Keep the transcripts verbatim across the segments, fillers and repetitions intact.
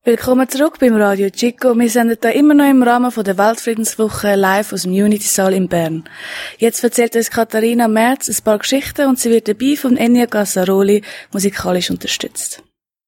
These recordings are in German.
Willkommen zurück beim Radio Chico. Wir senden da immer noch im Rahmen von der Weltfriedenswoche live aus dem Unity Saal in Bern. Jetzt erzählt uns Katharina Merz ein paar Geschichten und sie wird dabei von Ennio Gassaroli musikalisch unterstützt.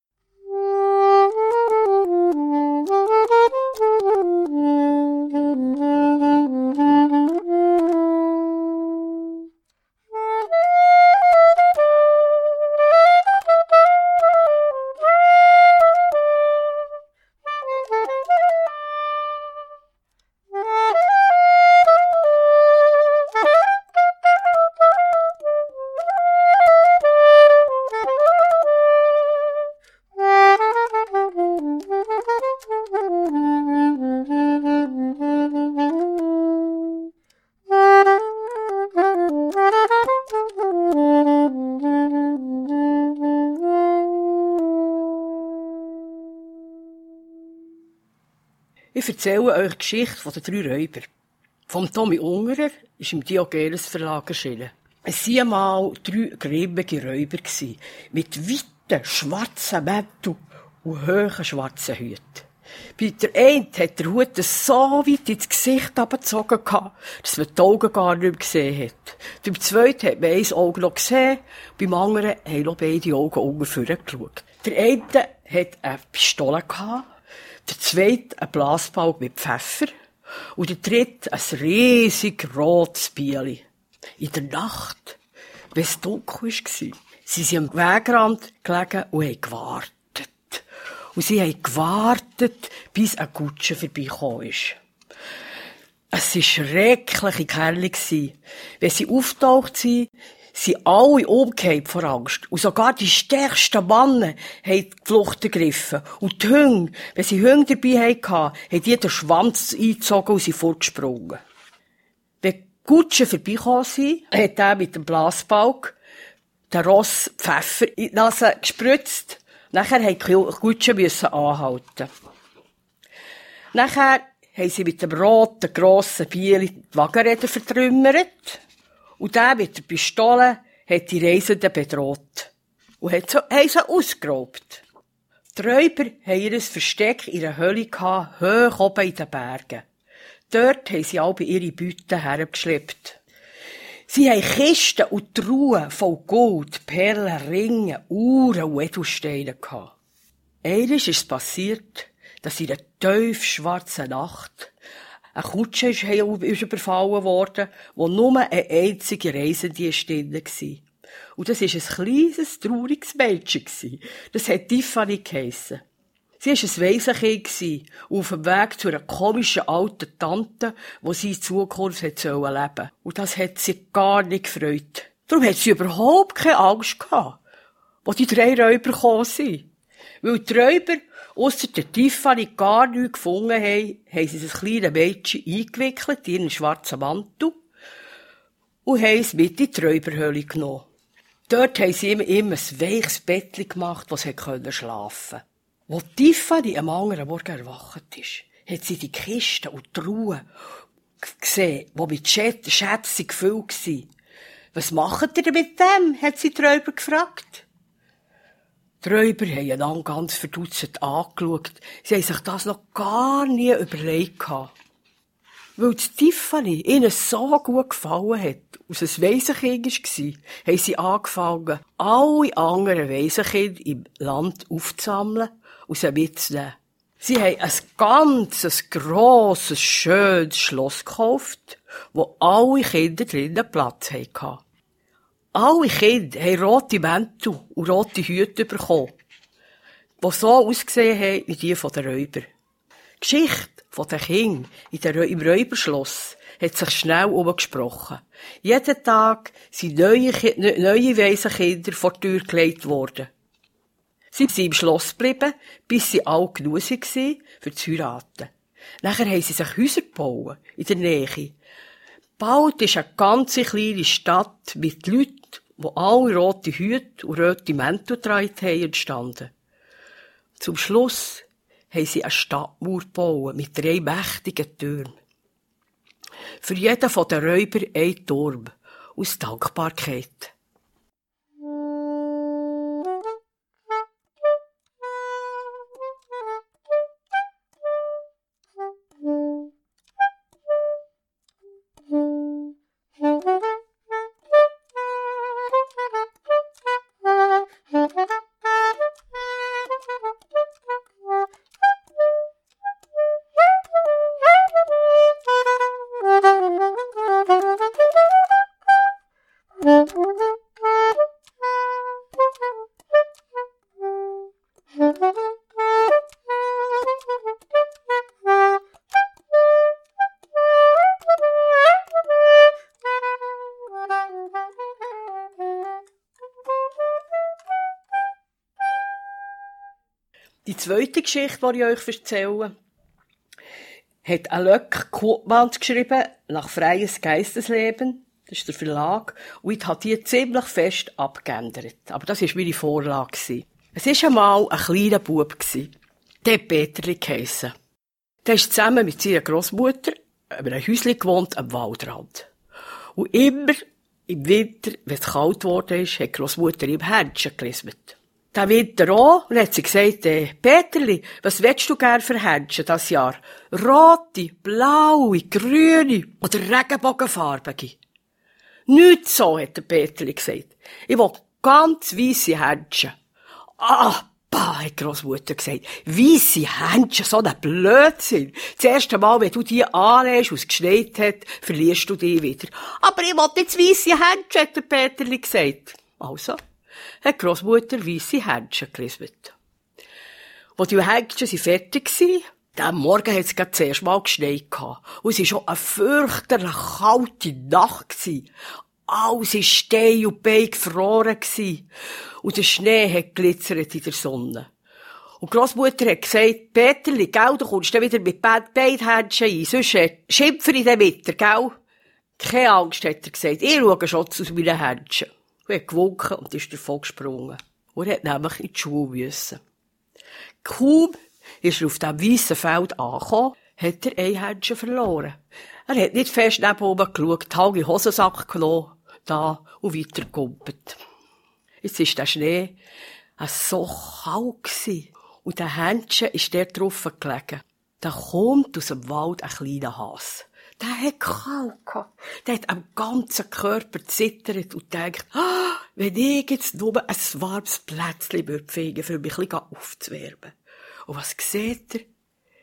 Ich erzähle euch die Geschichte der drei Räuber. Vom Tommy Ungerer ist im Diogenes Verlag erschienen. Es waren einmal drei grimmige Räuber, mit weiten, schwarzen Mänteln und hohen, schwarzen Hüten. Bei der einen hat der Hut so weit ins Gesicht abgezogen, dass man die Augen gar nicht mehr gesehen hat. Beim zweiten hat man ein Auge noch gesehen, beim anderen haben noch beide Augen unten geschaut. Der eine hatte eine Pistole, der zweite ein Blasbalg mit Pfeffer und der dritte ein riesig rotes Bieli. In der Nacht, wenn es dunkel war, sind sie am Wegrand gelegen und haben gewartet. Und sie haben gewartet, bis eine Kutsche vorbeigekommen ist. Es war schreckliche Kerle. Wenn sie auftaucht sind, sind alle umgekehrt vor Angst. Und sogar die stärksten Männer haben die Flucht ergriffen. Und die Hunde, wenn sie Hunde dabei hatten, haben die den Schwanz eingezogen und sind fortgesprungen. Wenn die Kutschen vorbeigekommen sind, hat er mit dem Blasbalg den Ross Pfeffer in die Nase gespritzt. Nachher mussten die Kutschen anhalten. Nachher haben sie mit dem roten, grossen Bieli die Wagenräder vertrümmert. Und der mit der Pistole hat die Reisenden bedroht. Und hat so, haben sie ausgeraubt. Die Räuber hatten ihr Versteck in einer Höhle gehabt, hoch oben in den Bergen. Dort haben sie alle ihre Beute hergeschleppt. Sie haben Kisten und Truhen voll Gold, Perlen, Ringe, Uhren und Edelsteine gehabt. Einmal ist es passiert, dass in einer tief schwarzen Nacht eine Kutsche ist überfallen worden, wo nur eine einzige Reisende drin war. Und das war ein kleines, trauriges Mädchen. Das hat Tiffany geheissen. Sie war ein Waisenkind und auf dem Weg zu einer komischen alten Tante, wo sie in Zukunft leben sollte. Und das hat sie gar nicht gefreut. Darum hat sie überhaupt keine Angst gehabt, wo die drei Räuber gekommen sind. Weil die Räuber ausser der Tiffany gar nichts gefunden haben, haben sie das kleine Mädchen eingewickelt in ihren schwarzen Mantel und haben es mit in die Räuberhöhle genommen. Dort haben sie ihm, ihm ein weiches Bettchen gemacht, wo sie schlafen konnte. Als Tiffany am anderen Morgen erwacht ist, hat sie die Kisten und die Truhen gesehen, die mit Schätzen gefüllt waren. «Was macht ihr mit dem?» hat sie die Räuber gefragt. Die Räuber haben einander ganz verdutzt angeschaut. Sie haben sich das noch gar nie überlegt. Weil die Tiffany ihnen so gut gefallen hat, und es ein Waisenkind war, haben sie angefangen, alle anderen Waisenkinder im Land aufzusammeln und sie mitzunehmen. Sie haben ein ganzes, grosses, schönes Schloss gekauft, wo alle Kinder drinnen Platz hatten. Alle Kinder haben rote Mäntel und rote Hüte bekommen, die so ausgesehen haben wie die der Räuber. Die Geschichte der Kinder in der, im Räuberschloss hat sich schnell umgesprochen. Jeden Tag sind neue, neue Waisenkinder vor die Tür gelegt worden. Sie sind im Schloss geblieben, bis sie alt genug waren, für zu heiraten. Nachher haben sie sich Häuser gebaut, in der Nähe. Bald ist eine ganze kleine Stadt mit Leuten, die alle rote Hüte und rote Mäntel getragen haben, entstanden. Zum Schluss haben sie eine Stadtmauer gebaut mit drei mächtigen Türmen. Für jeden von den Räubern ein Turm, aus Dankbarkeit. zweite Geschichte, die ich euch erzähle, hat ein Löck Kuttmanns geschrieben, nach freies Geistesleben. Das ist der Verlag. Und ich habe die ziemlich fest abgeändert. Aber das war meine Vorlage. Es war einmal ein kleiner Bub. Der hat Peterli geheissen. Der ist zusammen mit seiner Grossmutter in einem Häuschen gewohnt am Waldrand. Und immer im Winter, wenn es kalt geworden ist, hat die Grossmutter ihm Händchen gelismet. Der Winter auch, und hat sie gesagt, äh, Peterli, was willst du gern für Händchen das Jahr? Rote, blaue, grüne oder regenbogenfarbige? Nicht so, hat der Peterli gesagt. Ich will ganz weisse Händchen. Ah, bah, hat die Grossmutter gesagt. Weisse Händchen, so ein Blödsinn. Das erste Mal, wenn du die anlegst und es geschneit hat, verlierst du die wieder. Aber ich will jetzt weisse Händchen, hat der Peterli gesagt. Also hat die Grossmutter weisse Händchen gelismet. Als die Händchen fertig waren, am Morgen hat es gerade das erste Mal geschneit gehabt. Und es war schon eine fürchterlich kalte Nacht. Alles war Stein und Bein gefroren. Und der Schnee hat glitzert in der Sonne. Und die Grossmutter hat gesagt, Peterli, gell, du kommst dann wieder mit beiden Händchen ein, sonst schimpfe ich dann mit dir, gell? Keine Angst, hat er gesagt, ich schaue schon aus meinen Händchen. Und er hat gewunken und ist davon gesprungen. Und er hat nämlich in die Schule müssen. Kaum ist er auf diesem weissen Feld angekommen, hat er ein Händchen verloren. Er hat nicht fest neben oben geschaut, hat den Hosensack genommen, da und weiter gekumpelt. Jetzt ist der Schnee so kalt gewesen. Und der Händchen ist dort drauf gelegen. Da kommt aus dem Wald ein kleiner Hase. Der hat kalt gehabt. Der hat am ganzen Körper zittert und denkt, ah, wenn ich jetzt nur ein warmes Plätzchen finden für mich ein bisschen aufzuwärmen. Und was sieht er?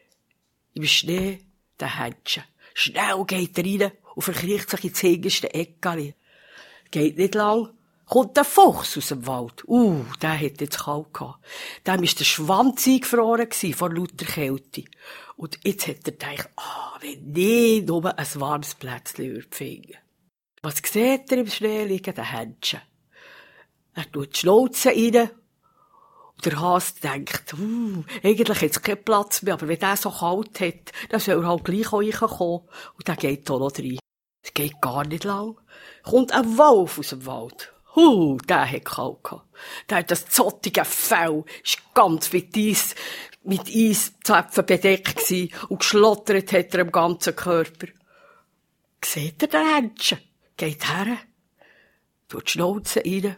Im Schnee, der Händchen. Schnell geht er rein und verkriecht sich ins hinterste Eckchen. Geht nicht lang, kommt der Fuchs aus dem Wald. Uh, der hat jetzt kalt gehabt. Dem war der Schwanz eingefroren vor lauter Kälte. Und jetzt hat er gedacht, ah, wenn ich nur ein warmes Plätzchen finden würde. Was sieht er im Schnee liegen? Der Händchen. Er tut die Schnauze rein. Und der Hase denkt, uh, eigentlich hat es keinen Platz mehr, aber wenn der so kalt hat, dann soll er halt gleich auch reinkommen. Und dann geht da noch rein. Es geht gar nicht lang. Kommt ein Wolf aus dem Wald. Huh, der hat kalt gehabt. Der hat das zottige Fell, ist ganz mit Eis, mit Eiszäpfen bedeckt gewesen und geschlottert hat er am ganzen Körper. Seht ihr den Händchen? Geht her, tut die Schnauze rein.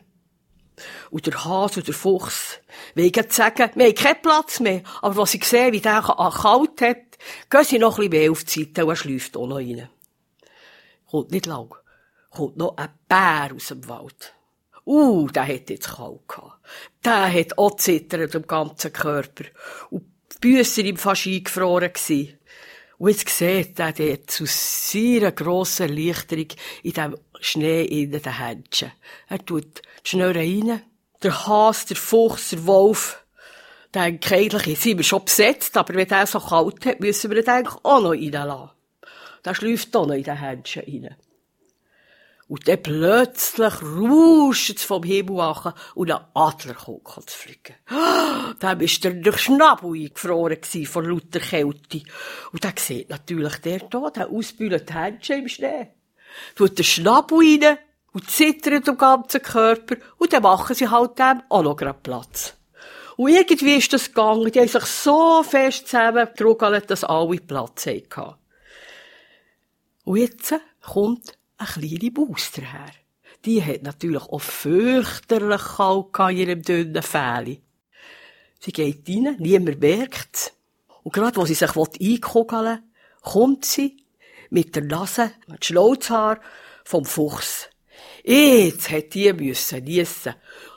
Und der Hase und der Fuchs wollen sagen, wir haben keinen Platz mehr. Aber was sie sehen, wie der kalt hat, gehen sie noch ein bisschen mehr auf die Seite und er schläft auch noch rein. Kommt nicht lang. Kommt noch ein Bär aus dem Wald. Uh, der hat jetzt kalt gehabt. Der hat auch zittert am ganzen Körper. Und die Büsse sind ihm fast eingefroren gewesen. Und jetzt sieht er dort zu seiner grossen Erleichterung in diesem Schnee in den Händchen. Er tut die Schnurren rein. Der Hase, der Fuchs, der Wolf. Denkt eigentlich, sind wir schon besetzt, aber wenn der so kalt hat, müssen wir ihn eigentlich auch noch reinlassen. Der schläft auch noch in den Händchen rein. Und dann plötzlich rauscht es vom Himmel an und ein Adler kommt zu fliegen. Dann war der Schnabel eingefroren vor lauter Kälte. Und dann sieht natürlich der da, der ausbühlte Händchen im Schnee. Tut den Schnabel rein und zittert am ganzen Körper. Und dann machen sie halt dem auch noch gerade Platz. Und irgendwie ist das gegangen. Die haben sich so fest zusammengedrückt, dass alle Platz hatten. Und jetzt kommt eine kleine Maus daher. Die hat natürlich auch fürchterlich kalt in ihrem dünnen Fähli. Sie geht rein, niemand merkt's. Und gerade, wo sie sich einkugeln will, kommt sie mit der Nase, mit dem Schnauzhaar vom Fuchs. Jetzt hat die müssen niessen.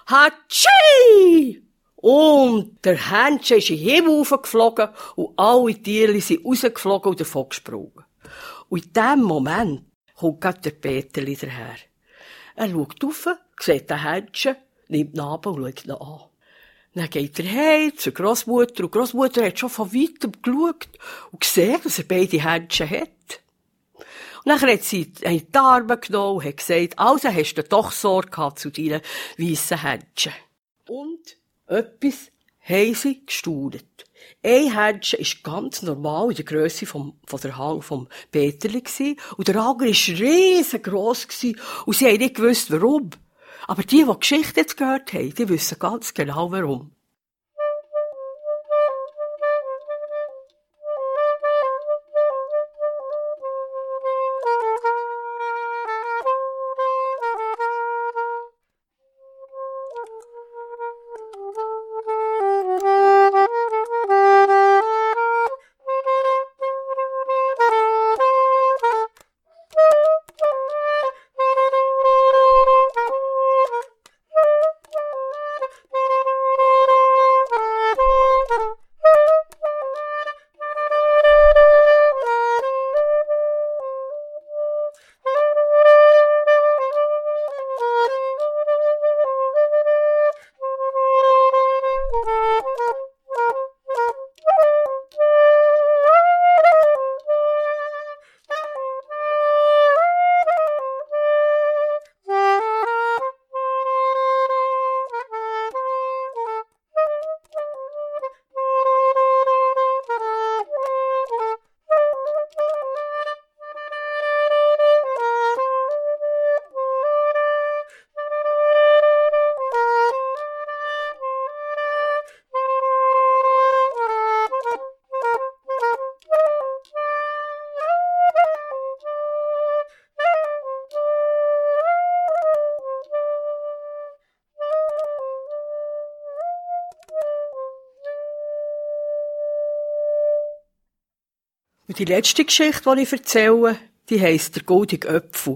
Hatschi! Und der Händchen ist in den Himmel hochgeflogen und alle Tiere sind rausgeflogen und davon gesprungen. Und in dem Moment kommt gerade der Peterli daher. Er schaut rauf, sieht den Händchen, nimmt ihn ab und schaut ihn an. Dann geht er heim zur Grossmutter und die Grossmutter hat schon von weitem geschaut und gesehen, dass er beide Händchen hat. Und dann hat sie in die Arme genommen und hat gesagt, also hast du doch Sorge gehabt zu deinen weissen Händchen. Und etwas haben sie gestaunet. Ein Händchen war ganz normal in der Grösse vom, von der Hang vom Peterli gsi, und der andere war riesengross gsi, und sie haben nicht gewusst, warum. Aber die, die die Geschichte jetzt gehört haben, die wissen ganz genau, warum. Und die letzte Geschichte, die ich erzähle, die heisst «Der goldige Apfel».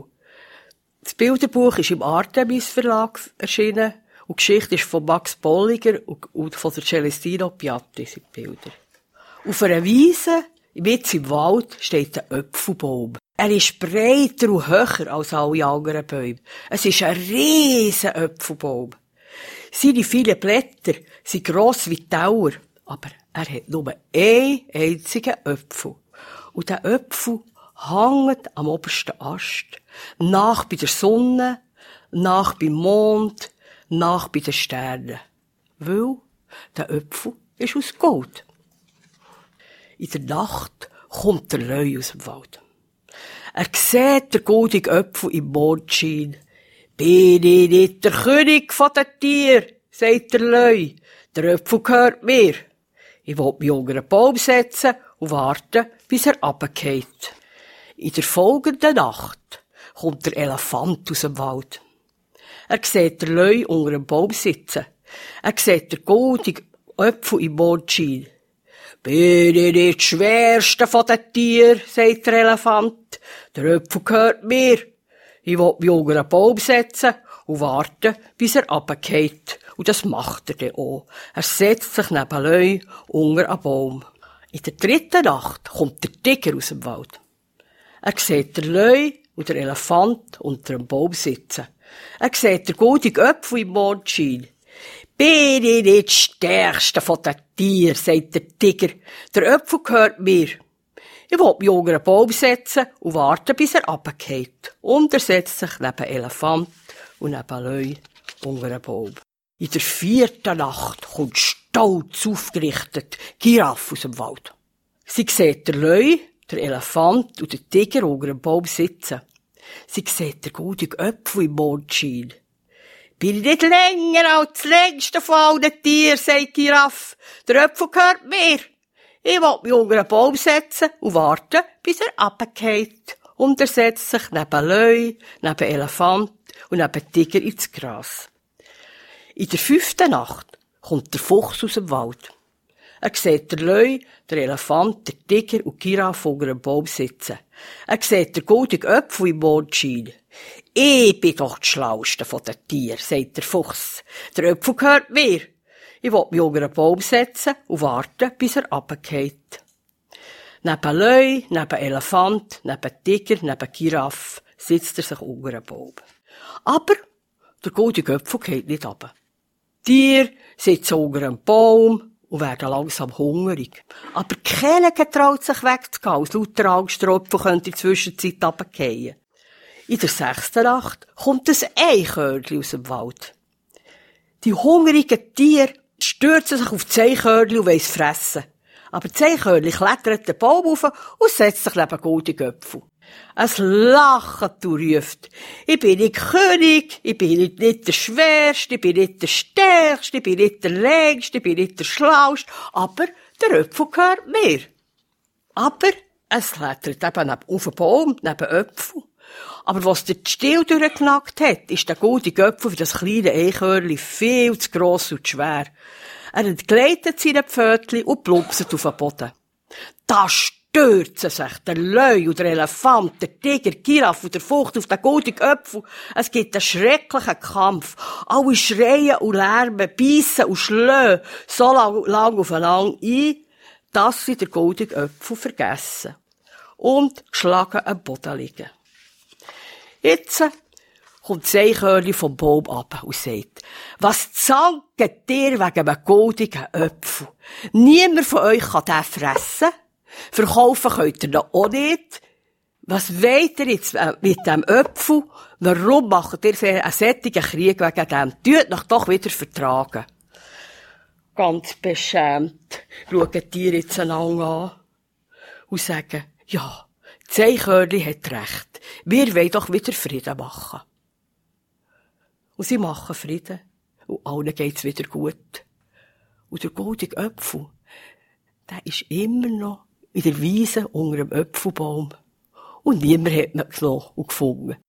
Das Bilderbuch ist im Artemis Verlag erschienen und die Geschichte ist von Max Bolliger und von der Celestino Piatti, sind die Bilder. Auf einer Wiese, mitten im Wald, steht ein Apfelbaum. Er ist breiter und höher als alle anderen Bäume. Es ist ein riesen Apfelbaum. Seine vielen Blätter sind gross wie Tauer, aber er hat nur einen einzigen Apfel. Und der Apfel hängt am obersten Ast, nach bei der Sonne, nach beim Mond, nach bei den Sternen. Weil der Apfel ist aus Gold. In der Nacht kommt der Löwe aus dem Wald. Er sieht den goldigen Apfel im Mondschein. «Bin ich nicht der König von den Tieren?» sagt der Löwe. «Der Apfel gehört mir. Ich will mich unter einen Baum setzen und warten, bis er runterfällt.» In der folgenden Nacht kommt der Elefant aus dem Wald. Er sieht den Löwe unter einem Baum sitzen. Er sieht den goldigen Apfel im Mondschein. «Bin ich nicht der schwerste von den Tieren?» sagt der Elefant. «Der Apfel gehört mir. Ich will mich unter einen Baum setzen und warten, bis er runterfällt.» Und das macht er dann auch. Er setzt sich neben Löwe unter einen Baum. In der dritten Nacht kommt der Tiger aus dem Wald. Er sieht den Löwe und den Elefant unter einem Baum sitzen. Er sieht den goldigen Apfel im Mondschein. «Bin ich nicht der stärkste von den Tieren?» sagt der Tiger. «Der Apfel gehört mir. Ich will mich unter einen Baum setzen und warten, bis er runterfällt.» Und er setzt sich neben Elefant und neben Löwe unter einen Baum. In der vierten Nacht kommt stolz aufgerichtet Giraffe aus dem Wald. Sie sieht den Löwe, der Elefant und den Tiger unter einem Baum sitzen. Sie sieht den goldigen Apfel im Mondschein. «Bin ich nicht länger als das längste von allen Tieren?» sagt die Giraffe. «Der Apfel gehört mir. Ich will mich unter einen Baum setzen und warten, bis er runterfällt.» Und er setzt sich neben Löwe, neben Elefant und neben Tiger ins Gras. In der fünften Nacht kommt der Fuchs aus dem Wald. Er sieht den Löwe, den Elefant, den Tiger und die Giraffe unter einem Baum sitzen. Er sieht den goldigen Apfel im Mondschein. «Ich bin doch das Schlauste von den Tieren», sagt der Fuchs. «Der Apfel gehört mir. Ich will mich unter einen Baum setzen und warten, bis er runterfällt.» Neben Löwe, neben Elefant, neben Tiger, neben Giraffe sitzt er sich unter einem Baum. Aber der goldige Apfel geht nicht runter. Die Tiere sitzen unter einem Baum und werden langsam hungrig. Aber keiner getraut sich wegzugehen, aus lauter Angst, der Apfel könnte in der Zwischenzeit runterfallen. In der sechsten Nacht kommt ein Eichhörnchen aus dem Wald. Die hungrigen Tiere stürzen sich auf die Zeichhörnchen und wollen es fressen. Aber die Zeichhörnchen klettert den Baum rauf und setzt sich neben goldige Äpfel. Es lacht und ruft, ich bin nicht König, ich bin nicht, nicht der Schwerste, ich bin nicht der Stärkste, ich bin nicht der Längste, ich bin nicht der Schlauste, aber der Äpfel gehört mir. Aber es klettert eben auf den Baum, neben Äpfel. Aber was der Stiel durchgenackt hat, ist der goldige Äpfel für das kleine Eichhörnchen viel zu gross und schwer. Er entgleitet seine Pfötchen und plumpset auf den Boden. Da stürzen sich der Löwe und der Elefant, der Tiger, die Giraffe und der Fuchs auf den goldigen Äpfel. Es gibt einen schrecklichen Kampf. Alle schreien und lärmen, beißen und schlagen so lang, lang aufeinander ein, dass sie den goldigen Äpfel vergessen und geschlagen am Boden liegen. Jetzt kommt das Eichhörnchen vom Baum ab und sagt, was zanket ihr wegen einem goldigen Äpfel? Niemand von euch kann den fressen. Verkaufen könnt ihr noch auch nicht. Was wollt ihr jetzt mit dem Äpfel? Warum macht ihr einen solchen Krieg wegen dem? Tut euch doch wieder vertragen. Ganz beschämt schauen die Tiere jetzt einander an und sagen, ja, das Eichhörnchen hat recht. Wir wollen doch wieder Frieden machen. Und sie machen Frieden. Und allen geht's wieder gut. Und der goldige Äpfel, der ist immer noch in der Wiese unter dem Äpfelbaum. Und niemand hat ihn genommen und gefunden.